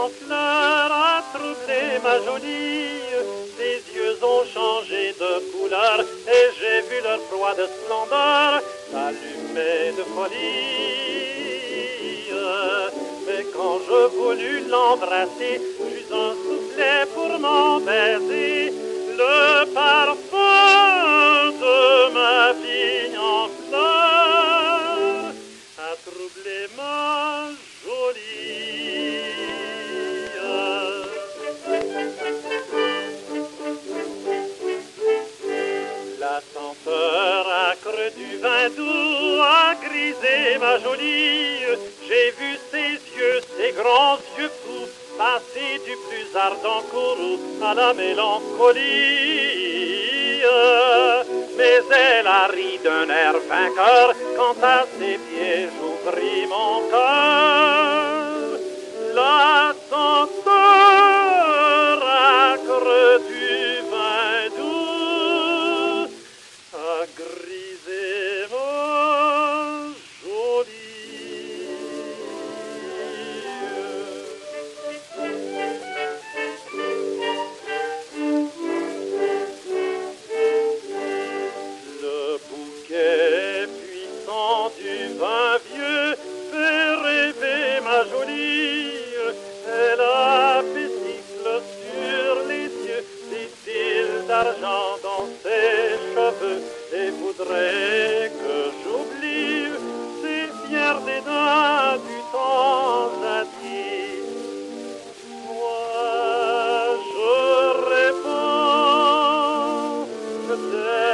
en fleurs a troublé ma jolie. Ses yeux ont changé de couleur et j'ai vu leur froide splendeur s'allumer de folie. Mais quand je voulus l'embrasser, j'eus un soufflet pour m'en baiser. Le parfum de ma vie en fleurs a troublé ma jolie. La senteur âcre du vin doux a grisé ma jolie. J'ai vu ses yeux, ses grands yeux fous, passer du plus ardent courroux à la mélancolie. Mais elle a ri d'un air vainqueur quand à ses pieds j'ouvris mon cœur. La senteur âcre du vin doux a grisé ma jolie. Le bouquet puissant du vin vieux fait rêver ma jolie. Elle a fait siffle sur les yeux, des cils d'argent dans ses cheveux, et voudrait que j'oublie ces fiers dédains du temps jadis. Moi je réponds